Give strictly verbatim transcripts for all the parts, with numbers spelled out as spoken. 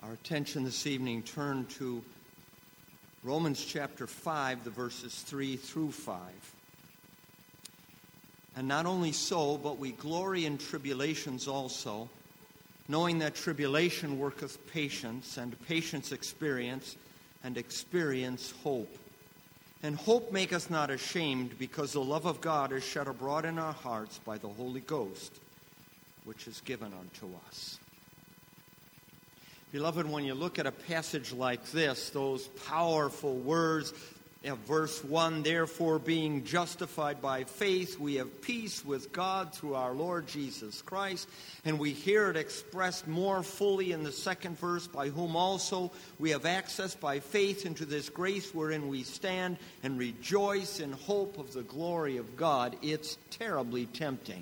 Our attention this evening turned to Romans chapter five, the verses three through five. And not only so, but we glory in tribulations also, knowing that tribulation worketh patience, and patience experience, and experience hope. And hope maketh not ashamed, because the love of God is shed abroad in our hearts by the Holy Ghost, which is given unto us. Beloved, when you look at a passage like this, those powerful words of verse one, therefore being justified by faith, we have peace with God through our Lord Jesus Christ. And we hear it expressed more fully in the second verse, by whom also we have access by faith into this grace wherein we stand and rejoice in hope of the glory of God. It's terribly tempting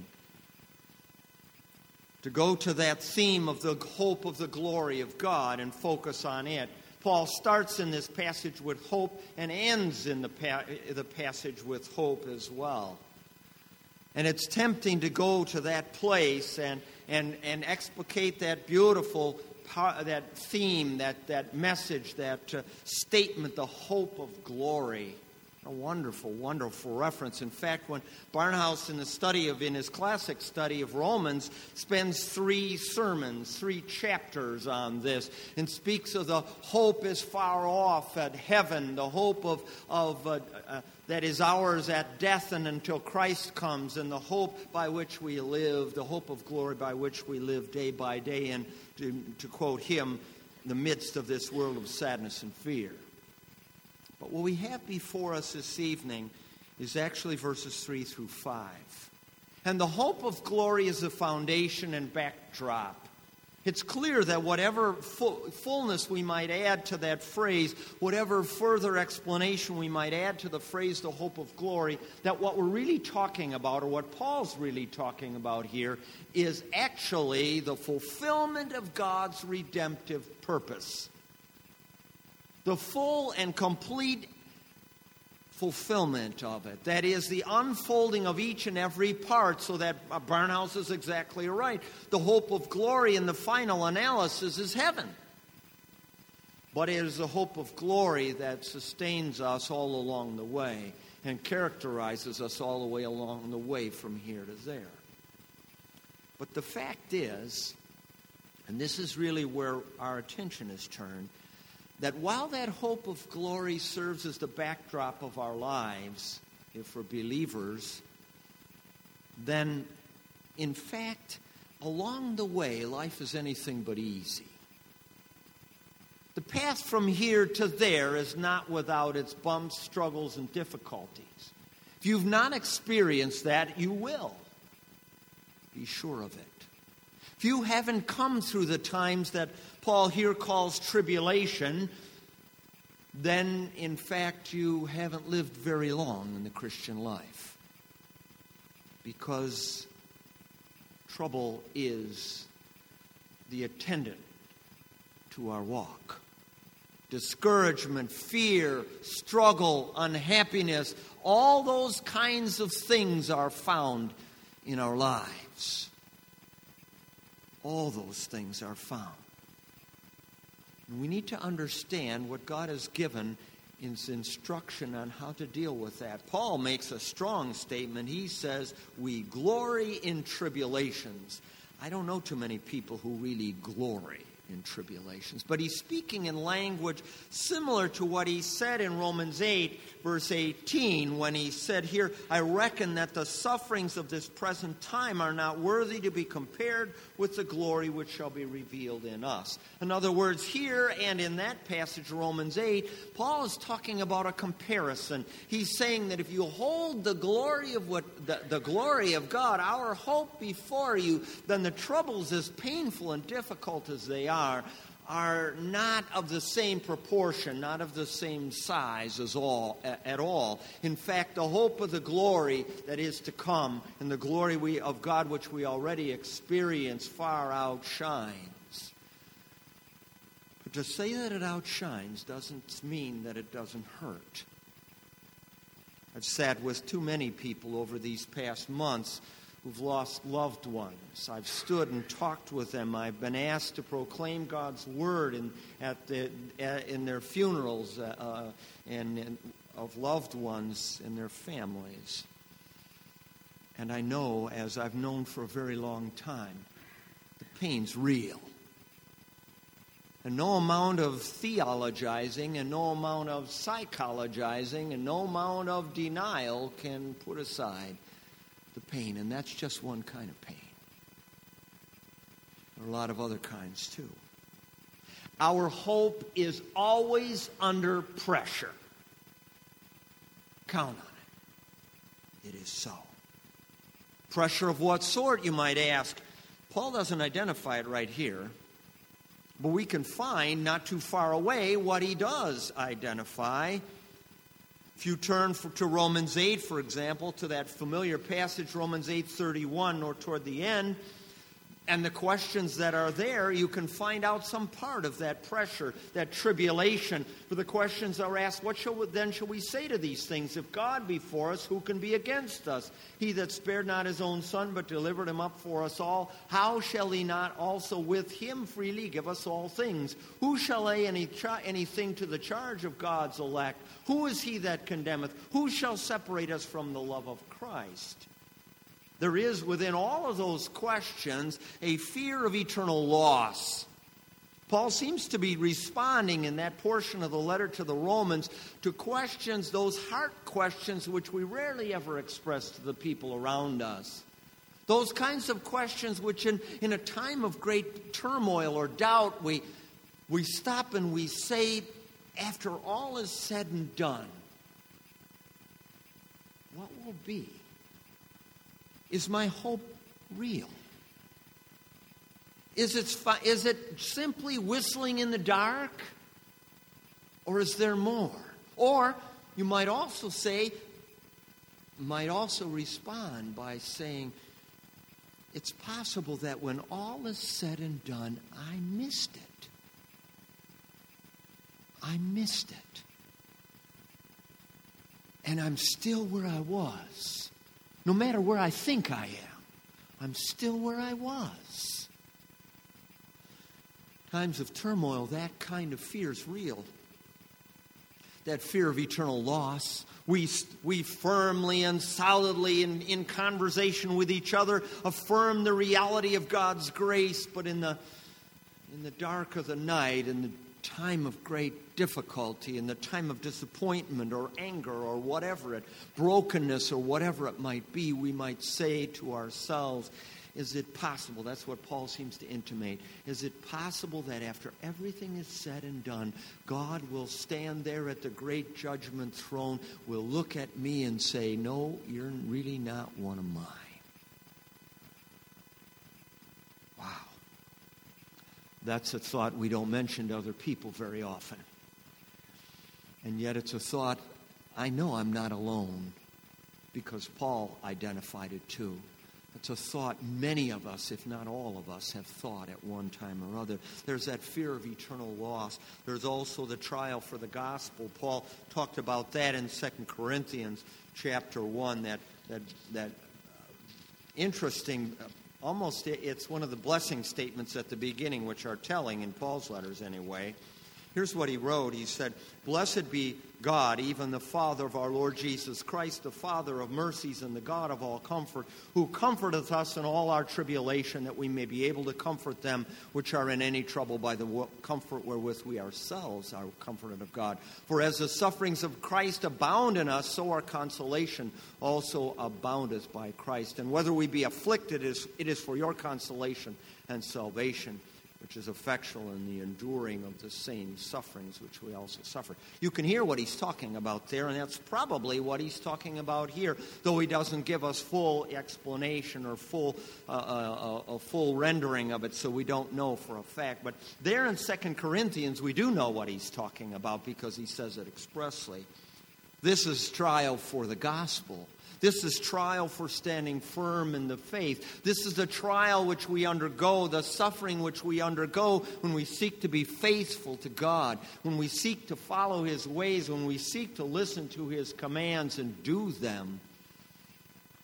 to go to that theme of the hope of the glory of God and focus on it. Paul starts in this passage with hope and ends in the, pa- the passage with hope as well. And it's tempting to go to that place and and, and explicate that beautiful par- that theme, that, that message, that uh, statement, the hope of glory. A wonderful, wonderful reference. In fact, when Barnhouse, in the study of, in his classic study of Romans, spends three sermons, three chapters on this, and speaks of the hope is far off at heaven, the hope of of uh, uh, that is ours at death and until Christ comes, and the hope by which we live, the hope of glory by which we live day by day, and to, to quote him, in the midst of this world of sadness and fear. But what we have before us this evening is actually verses three through five. And the hope of glory is the foundation and backdrop. It's clear that whatever full, fullness we might add to that phrase, whatever further explanation we might add to the phrase, the hope of glory, that what we're really talking about, or what Paul's really talking about here, is actually the fulfillment of God's redemptive purpose. The full and complete fulfillment of it. That is, the unfolding of each and every part, so that uh, Barnhouse is exactly right. The hope of glory in the final analysis is heaven. But it is the hope of glory that sustains us all along the way and characterizes us all the way along the way from here to there. But the fact is, and this is really where our attention is turned, that while that hope of glory serves as the backdrop of our lives, if we're believers, then, in fact, along the way, life is anything but easy. The path from here to there is not without its bumps, struggles, and difficulties. If you've not experienced that, you will. Be sure of it. If you haven't come through the times that Paul here calls tribulation, then, in fact, you haven't lived very long in the Christian life. Because trouble is the attendant to our walk. Discouragement, fear, struggle, unhappiness, all those kinds of things are found in our lives. All those things are found. And we need to understand what God has given in his instruction on how to deal with that. Paul makes a strong statement. He says, we glory in tribulations. I don't know too many people who really glory in tribulations. But he's speaking in language similar to what he said in Romans eight, verse eighteen, when he said here, I reckon that the sufferings of this present time are not worthy to be compared with the glory which shall be revealed in us. In other words, here and in that passage, Romans eight, Paul is talking about a comparison. He's saying that if you hold the glory of what the, the glory of God, our hope before you, then the troubles, as painful and difficult as they are, Are, are not of the same proportion, not of the same size as all at all. In fact, the hope of the glory that is to come and the glory we, of God which we already experience far outshines. But to say that it outshines doesn't mean that it doesn't hurt. I've sat with too many people over these past months who've lost loved ones. I've stood and talked with them. I've been asked to proclaim God's word in, at the, in their funerals uh, and, and of loved ones and their families. And I know, as I've known for a very long time, the pain's real. And no amount of theologizing and no amount of psychologizing and no amount of denial can put aside the pain. And that's just one kind of pain. There are a lot of other kinds too. Our hope is always under pressure. Count on it. It is so. Pressure of what sort, you might ask? Paul doesn't identify it right here. But we can find, not too far away, what he does identify. If you turn for, to Romans eight, for example, to that familiar passage, Romans eight thirty-one, or toward the end, and the questions that are there, you can find out some part of that pressure, that tribulation. For the questions are asked, what shall we, then shall we say to these things? If God be for us, who can be against us? He that spared not his own son, but delivered him up for us all, how shall he not also with him freely give us all things? Who shall lay any ch- anything to the charge of God's elect? Who is he that condemneth? Who shall separate us from the love of Christ? There is within all of those questions a fear of eternal loss. Paul seems to be responding in that portion of the letter to the Romans to questions, those heart questions which we rarely ever express to the people around us. Those kinds of questions which in, in a time of great turmoil or doubt, we, we stop and we say, after all is said and done, what will be? Is my hope real? Is it, is it simply whistling in the dark? Or is there more? Or you might also say, might also respond by saying, it's possible that when all is said and done, I missed it. I missed it. And I'm still where I was. No matter where I think I am, I'm still where I was. Times of turmoil, that kind of fear is real. That fear of eternal loss. We, we firmly and solidly in, in conversation with each other affirm the reality of God's grace, but in the, in the dark of the night, in the time of great difficulty, in the time of disappointment or anger or whatever it, brokenness or whatever it might be, we might say to ourselves, is it possible, that's what Paul seems to intimate, is it possible that after everything is said and done, God will stand there at the great judgment throne, will look at me and say, no, you're really not one of mine. Wow. That's a thought we don't mention to other people very often. And yet it's a thought, I know I'm not alone, because Paul identified it too. It's a thought many of us, if not all of us, have thought at one time or other. There's that fear of eternal loss. There's also the trial for the gospel. Paul talked about that in Second Corinthians chapter one, that, that, that interesting... Almost, it's one of the blessing statements at the beginning, which are telling in Paul's letters anyway. Here's what he wrote. He said, "Blessed be God, even the Father of our Lord Jesus Christ, the Father of mercies and the God of all comfort, who comforteth us in all our tribulation, that we may be able to comfort them which are in any trouble by the comfort wherewith we ourselves are comforted of God. For as the sufferings of Christ abound in us, so our consolation also aboundeth by Christ. And whether we be afflicted, it is for your consolation and salvation, which is effectual in the enduring of the same sufferings which we also suffer." You can hear what he's talking about there, and that's probably what he's talking about here, though he doesn't give us full explanation or full uh, uh, a full rendering of it, so we don't know for a fact. But there in Second Corinthians, we do know what he's talking about because he says it expressly. This is trial for the gospel. This is trial for standing firm in the faith. This is the trial which we undergo, the suffering which we undergo when we seek to be faithful to God, when we seek to follow His ways, when we seek to listen to His commands and do them.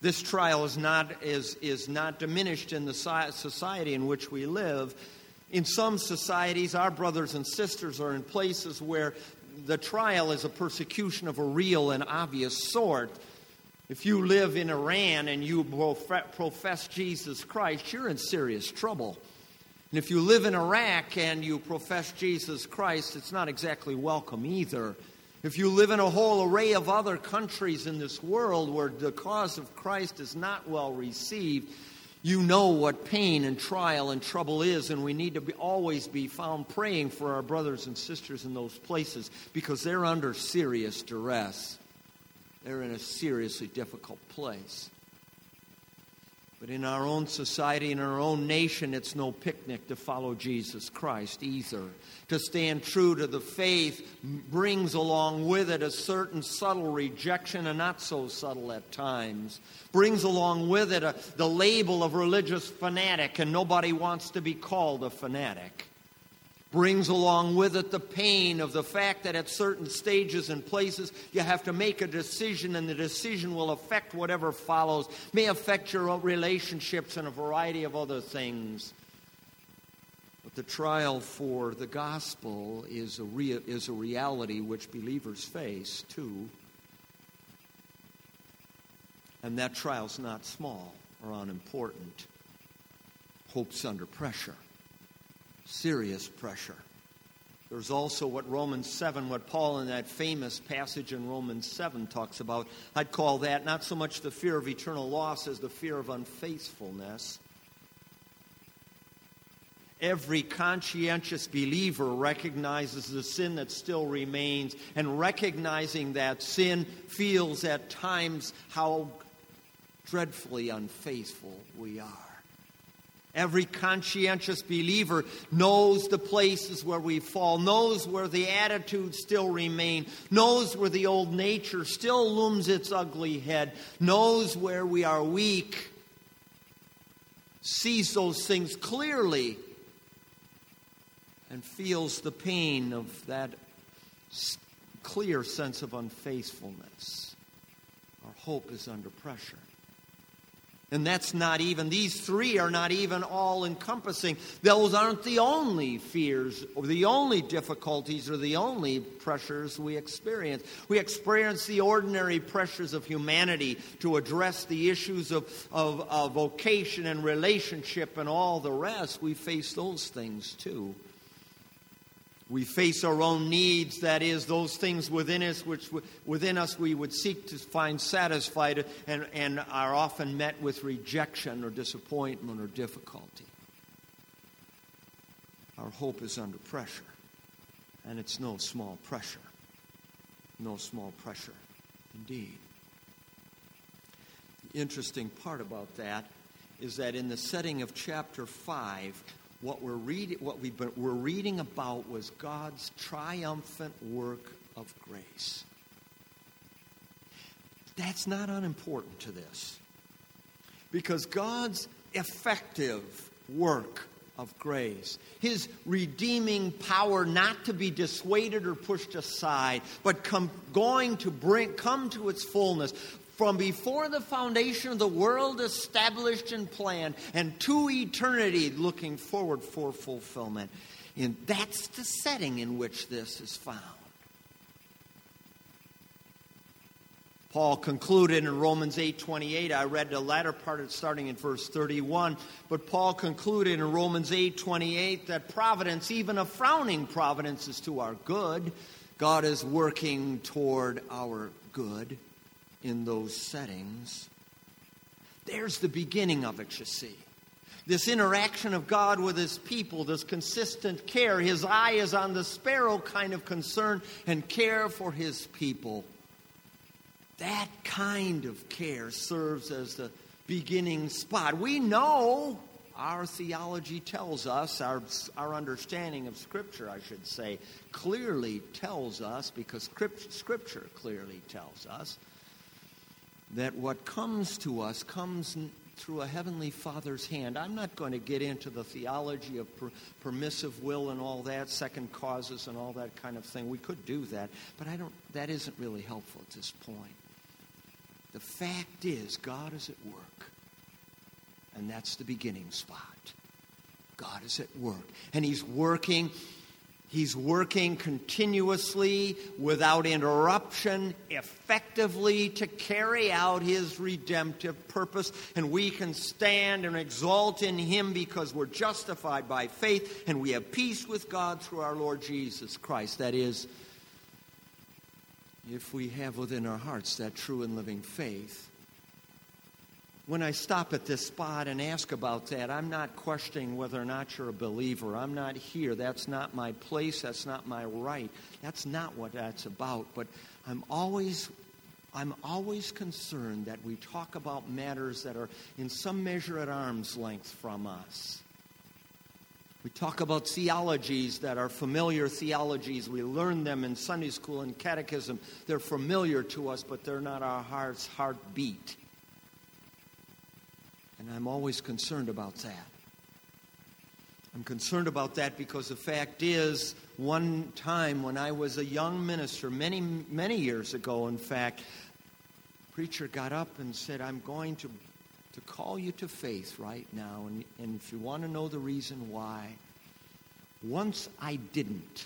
This trial is not, is, is not diminished in the society in which we live. In some societies, our brothers and sisters are in places where the trial is a persecution of a real and obvious sort. If you live in Iran and you profess Jesus Christ, you're in serious trouble. And if you live in Iraq and you profess Jesus Christ, it's not exactly welcome either. If you live in a whole array of other countries in this world where the cause of Christ is not well received, you know what pain and trial and trouble is, and we need to be, always be found praying for our brothers and sisters in those places because they're under serious duress. They're in a seriously difficult place. But in our own society, in our own nation, it's no picnic to follow Jesus Christ either. To stand true to the faith brings along with it a certain subtle rejection, and not so subtle at times. Brings along with it a, the label of religious fanatic, and nobody wants to be called a fanatic. Brings along with it the pain of the fact that at certain stages and places you have to make a decision, and the decision will affect whatever follows, may affect your relationships and a variety of other things. But the trial for the gospel is a, rea- is a reality which believers face too. And that trial's not small or unimportant. Hope's under pressure. Serious pressure. There's also what Romans seven, what Paul in that famous passage in Romans seven talks about. I'd call that not so much the fear of eternal loss as the fear of unfaithfulness. Every conscientious believer recognizes the sin that still remains, and recognizing that sin feels at times how dreadfully unfaithful we are. Every conscientious believer knows the places where we fall, knows where the attitudes still remain, knows where the old nature still looms its ugly head, knows where we are weak, sees those things clearly, and feels the pain of that clear sense of unfaithfulness. Our hope is under pressure. And that's not even, these three are not even all-encompassing. Those aren't the only fears or the only difficulties or the only pressures we experience. We experience the ordinary pressures of humanity to address the issues of, of, of vocation and relationship and all the rest. We face those things too. We face our own needs, that is, those things within us which within us we would seek to find satisfied and, and are often met with rejection or disappointment or difficulty. Our hope is under pressure, and it's no small pressure. No small pressure, indeed. The interesting part about that is that in the setting of chapter five, What we're reading, what we've been, we're reading about was God's triumphant work of grace. That's not unimportant to this, because God's effective work of grace, His redeeming power, not to be dissuaded or pushed aside, but come, going to bring come to its fullness. From before the foundation of the world established and planned, and to eternity looking forward for fulfillment. And that's the setting in which this is found. Paul concluded in Romans eight twenty-eight, I read the latter part starting in verse thirty-one, but Paul concluded in Romans eight twenty-eight that providence, even a frowning providence, is to our good. God is working toward our good in those settings. There's the beginning of it, you see. This interaction of God with His people, this consistent care. His eye is on the sparrow kind of concern and care for His people. That kind of care serves as the beginning spot. We know, our theology tells us, our, our understanding of Scripture, I should say, clearly tells us, because Scripture clearly tells us, that what comes to us comes through a Heavenly Father's hand. I'm not going to get into the theology of per- permissive will and all that, second causes and all that kind of thing. We could do that, but I don't. That isn't really helpful at this point. The fact is, God is at work. And that's the beginning spot. God is at work. And He's working, He's working continuously, without interruption, effectively to carry out His redemptive purpose. And we can stand and exalt in Him because we're justified by faith and we have peace with God through our Lord Jesus Christ. That is, if we have within our hearts that true and living faith. When I stop at this spot and ask about that, I'm not questioning whether or not you're a believer. I'm not here. That's not my place. That's not my right. That's not what that's about. But I'm always, I'm always concerned that we talk about matters that are in some measure at arm's length from us. We talk about theologies that are familiar theologies. We learn them in Sunday school and catechism. They're familiar to us, but they're not our heart's heartbeat. And I'm always concerned about that. I'm concerned about that because the fact is, one time when I was a young minister, many, many years ago, in fact, a preacher got up and said, I'm going to to call you to faith right now. And, and if you want to know the reason why, once I didn't.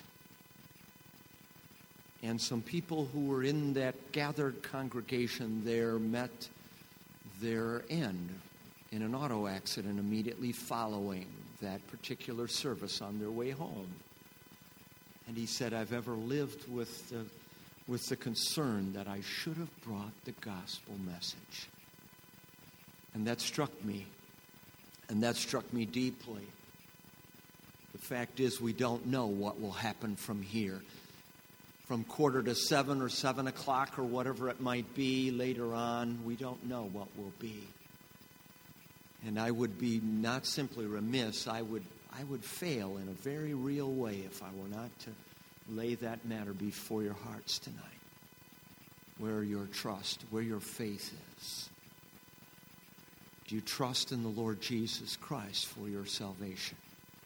And some people who were in that gathered congregation there met their end in an auto accident immediately following that particular service on their way home. And he said, I've ever lived with the, with the concern that I should have brought the gospel message. And that struck me. And that struck me deeply. The fact is, we don't know what will happen from here. From quarter to seven or seven o'clock or whatever it might be later on, we don't know what will be. And I would be not simply remiss, I would I would fail in a very real way if I were not to lay that matter before your hearts tonight. Where your trust, where your faith is. Do you trust in the Lord Jesus Christ for your salvation?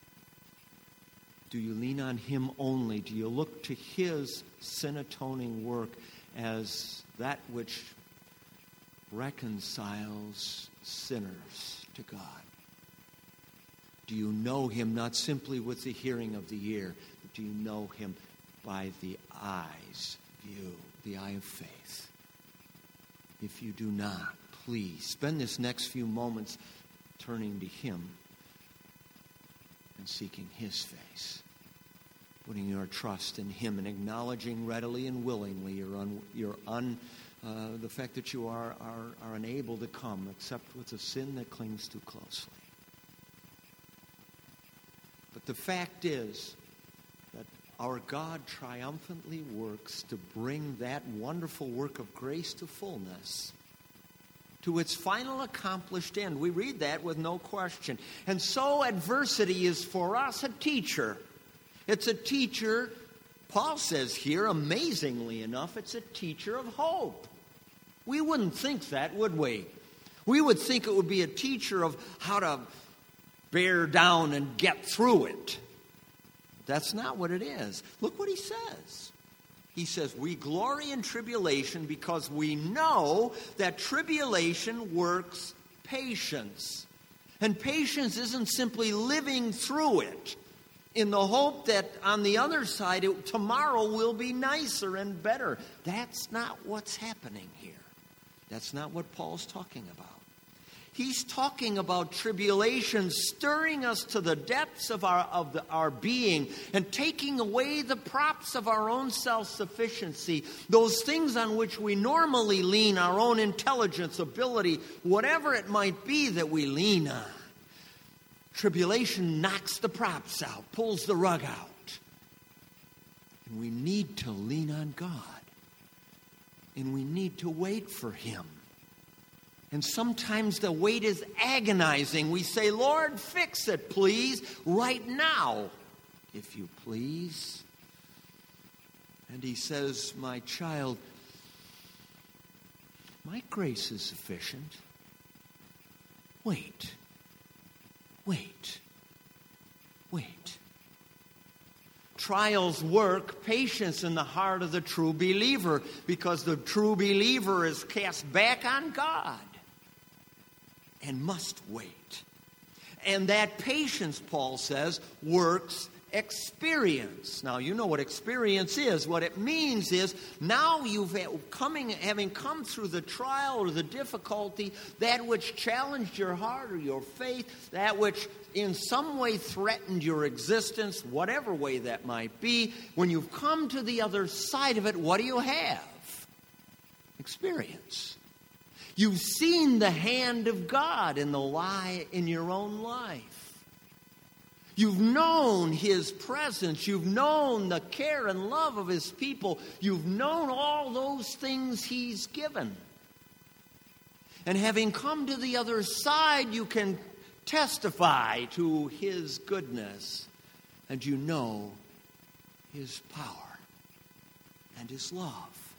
Do you lean on Him only? Do you look to His sin-atoning work as that which reconciles sinners to God? Do you know Him not simply with the hearing of the ear, but do you know Him by the eye's view, the eye of faith? If you do not, please spend this next few moments turning to Him and seeking His face, putting your trust in Him and acknowledging readily and willingly your un, your un, uh, the fact that you are, are, are unable to come except with a sin that clings too closely. But the fact is that our God triumphantly works to bring that wonderful work of grace to fullness, to its final accomplished end. We read that with no question. And so adversity is for us a teacher. It's a teacher, Paul says here, amazingly enough, it's a teacher of hope. We wouldn't think that, would we? We would think it would be a teacher of how to bear down and get through it. That's not what it is. Look what he says. He says, we glory in tribulation because we know that tribulation works patience. And patience isn't simply living through it in the hope that on the other side, it, tomorrow will be nicer and better. That's not what's happening here. That's not what Paul's talking about. He's talking about tribulation stirring us to the depths of our of the, our being and taking away the props of our own self-sufficiency, those things on which we normally lean, our own intelligence, ability, whatever it might be that we lean on. Tribulation knocks the props out, pulls the rug out. And we need to lean on God. And we need to wait for Him. And sometimes the wait is agonizing. We say, Lord, fix it, please, right now, if you please. And He says, my child, my grace is sufficient. Wait, wait, wait. Trials work patience in the heart of the true believer, because the true believer is cast back on God and must wait. And that patience, Paul says, works experience. Now, you know what experience is. What it means is, now you've coming, having come through the trial or the difficulty, that which challenged your heart or your faith, that which in some way threatened your existence, whatever way that might be, when you've come to the other side of it, what do you have? Experience. You've seen the hand of God in the lie in your own life. You've known His presence. You've known the care and love of His people. You've known all those things He's given. And having come to the other side, you can testify to His goodness. And you know His power and His love.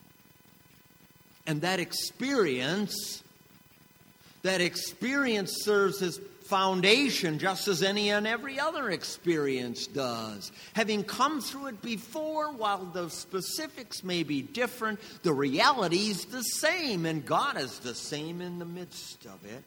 And that experience, that experience serves as foundation just as any and every other experience does. Having come through it before, while the specifics may be different, the reality's the same, and God is the same in the midst of it.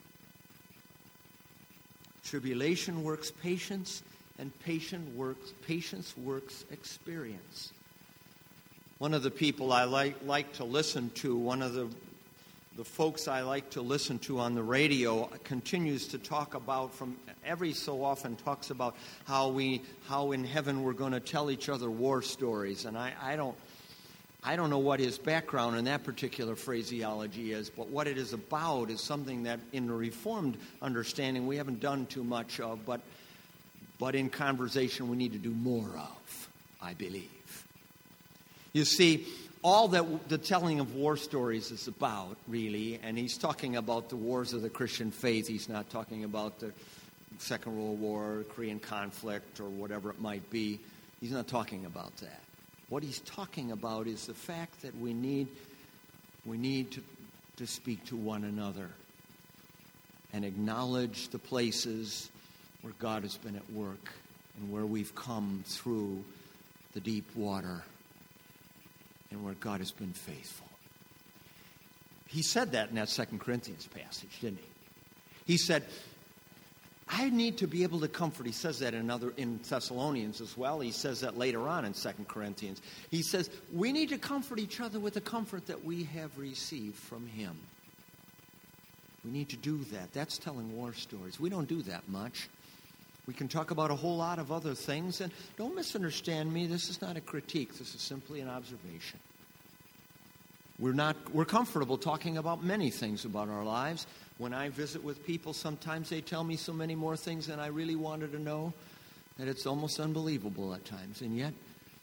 Tribulation works patience, and patient works, patience works experience. One of the people I like, like to listen to, one of the The folks I like to listen to on the radio continues to talk about, from every so often talks about how we, how in heaven we're going to tell each other war stories. And I, I don't, I don't know what his background in that particular phraseology is, but what it is about is something that in the Reformed understanding we haven't done too much of, but, but in conversation we need to do more of, I believe. You see, all that the telling of war stories is about, really, and he's talking about the wars of the Christian faith. He's not talking about the Second World War, Korean conflict, or whatever it might be. He's not talking about that. What he's talking about is the fact that we need, we need to, to speak to one another and acknowledge the places where God has been at work and where we've come through the deep water and where God has been faithful. He said that in that Second Corinthians passage, didn't he? He said, I need to be able to comfort. He says that in other in Thessalonians as well. He says that later on in Second Corinthians. He says, we need to comfort each other with the comfort that we have received from Him. We need to do that. That's telling war stories. We don't do that much. We can talk about a whole lot of other things, and don't misunderstand me. This is not a critique. This is simply an observation. We're not we're comfortable talking about many things about our lives. When I visit with people, sometimes they tell me so many more things than I really wanted to know that it's almost unbelievable at times. And yet,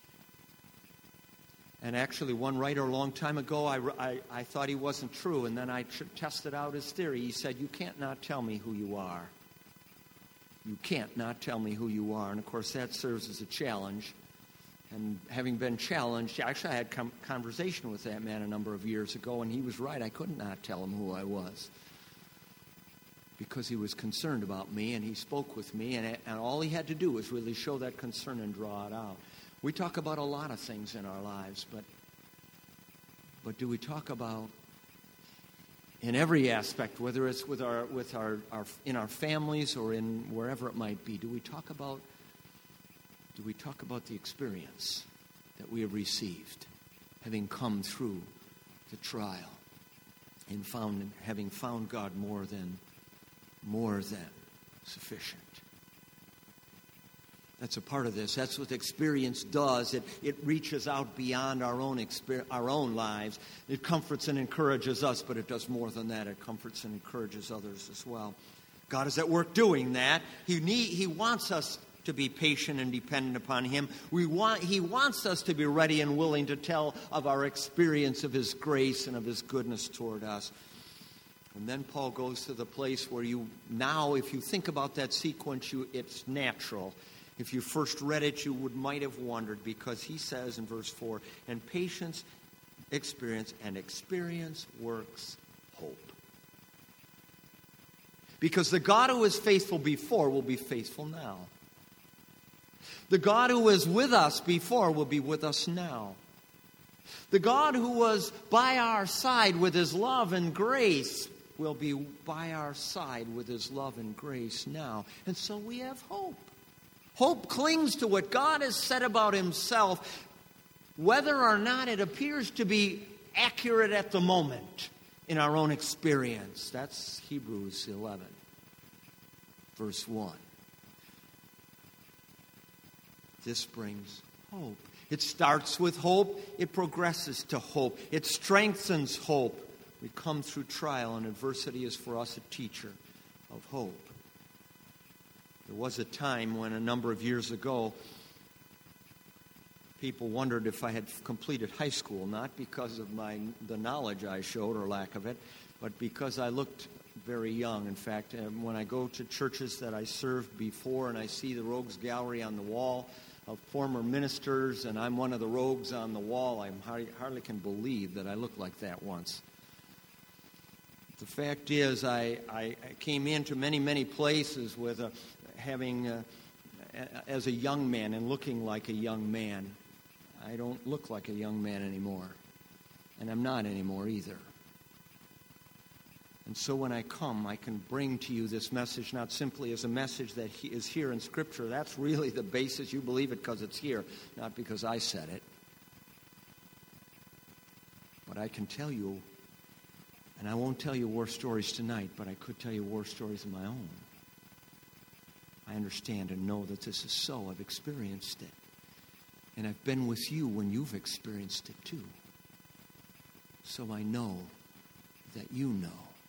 and actually one writer a long time ago, I, I, I thought he wasn't true, and then I tested out his theory. He said, you can't not tell me who you are. You can't not tell me who you are. And, of course, that serves as a challenge. And having been challenged, actually I had a com- conversation with that man a number of years ago, and he was right. I could not tell him who I was because he was concerned about me, and he spoke with me, and, and all he had to do was really show that concern and draw it out. We talk about a lot of things in our lives, but but do we talk about, in every aspect, whether it's with our with our, our in our families or in wherever it might be, do we talk about do we talk about the experience that we have received, having come through the trial and found having found God more than more than sufficient? That's a part of this. That's what experience does. It it reaches out beyond our own exper- our own lives. It comforts and encourages us, but it does more than that. It comforts and encourages others as well. God is at work doing that. He need, He wants us to be patient and dependent upon Him. We want He wants us to be ready and willing to tell of our experience of His grace and of His goodness toward us. And then Paul goes to the place where you now, if you think about that sequence, you it's natural. If you first read it, you would might have wondered, because he says in verse four, and patience, experience, and experience works hope. Because the God who was faithful before will be faithful now. The God who was with us before will be with us now. The God who was by our side with his love and grace will be by our side with his love and grace now. And so we have hope. Hope clings to what God has said about himself, whether or not it appears to be accurate at the moment in our own experience. That's Hebrews eleven, verse one. This brings hope. It starts with hope. It progresses to hope. It strengthens hope. We come through trial, and adversity is for us a teacher of hope. There was a time when, a number of years ago, people wondered if I had completed high school, not because of my the knowledge I showed or lack of it, but because I looked very young. In fact, when I go to churches that I served before and I see the rogues gallery on the wall of former ministers, and I'm one of the rogues on the wall, I hardly, hardly can believe that I looked like that once. The fact is, I, I came into many, many places with a, having, a, as a young man and looking like a young man. I don't look like a young man anymore, and I'm not anymore either. And so when I come, I can bring to you this message not simply as a message that is here in Scripture. That's really the basis. You believe it because it's here, not because I said it. But I can tell you, and I won't tell you war stories tonight, but I could tell you war stories of my own. I understand and know that this is so. I've experienced it. And I've been with you when you've experienced it too. So I know that you know.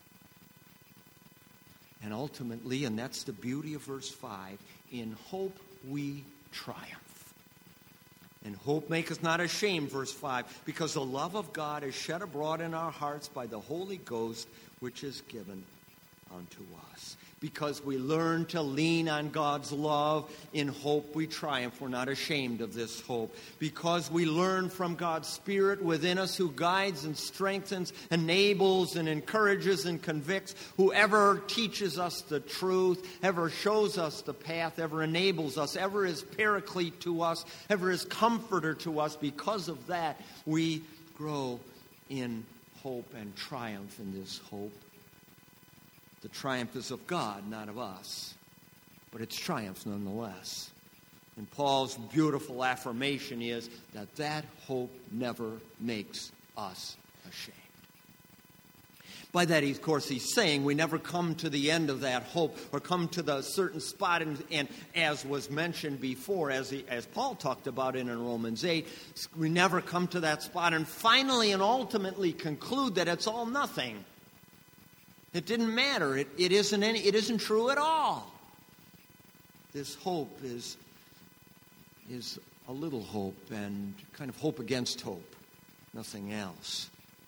And ultimately, and that's the beauty of verse five, in hope we triumph. And hope maketh not ashamed, verse five, because the love of God is shed abroad in our hearts by the Holy Ghost, which is given unto us. Because we learn to lean on God's love, in hope we triumph. We're not ashamed of this hope. Because we learn from God's Spirit within us, who guides and strengthens, enables and encourages and convicts, whoever teaches us the truth, ever shows us the path, ever enables us, ever is paraclete to us, ever is comforter to us. Because of that, we grow in hope and triumph in this hope. The triumph is of God, not of us. But it's triumph nonetheless. And Paul's beautiful affirmation is that that hope never makes us ashamed. By that, of course, he's saying we never come to the end of that hope or come to the certain spot. And, and as was mentioned before, as, he, as Paul talked about it in Romans eight, we never come to that spot and finally and ultimately conclude that it's all nothing. It didn't matter. It, it isn't any, it isn't true at all. This hope is, is a little hope and kind of hope against hope. Nothing else.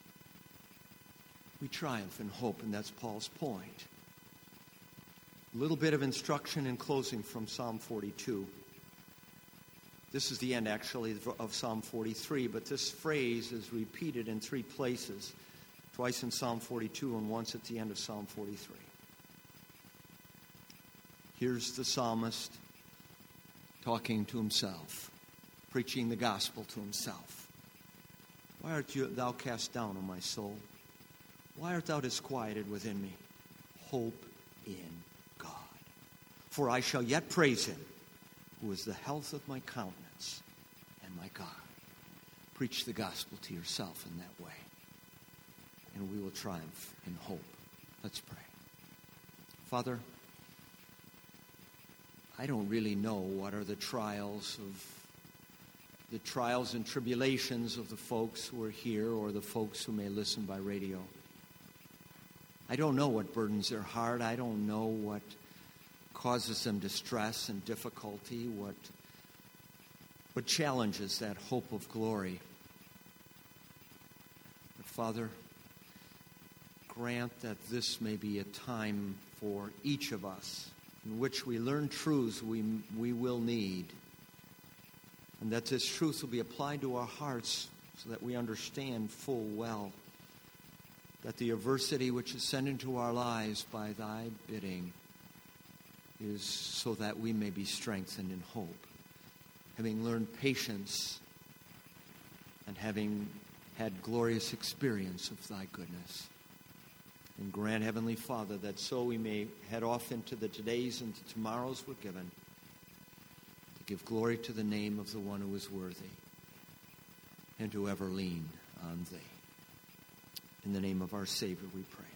We triumph in hope, and that's Paul's point. A little bit of instruction in closing from Psalm forty-two. This is the end, actually, of Psalm forty-three, but this phrase is repeated in three places. Twice in Psalm forty-two and once at the end of Psalm forty-three. Here's the psalmist talking to himself, preaching the gospel to himself. Why art you, thou cast down, O my soul? Why art thou disquieted within me? Hope in God. For I shall yet praise him, who is the health of my countenance and my God. Preach the gospel to yourself in that way, and we will triumph in hope. Let's pray. Father, I don't really know what are the trials of the trials and tribulations of the folks who are here or the folks who may listen by radio. I don't know what burdens their heart. I don't know what causes them distress and difficulty, what, what challenges that hope of glory. But Father, grant that this may be a time for each of us in which we learn truths we, we will need, and that this truth will be applied to our hearts so that we understand full well that the adversity which is sent into our lives by thy bidding is so that we may be strengthened in hope. having learned patience, and having had glorious experience of thy goodness. And grant, Heavenly Father, that so we may head off into the todays and the tomorrows we're given, to give glory to the name of the one who is worthy, and to ever lean on thee. In the name of our Savior we pray.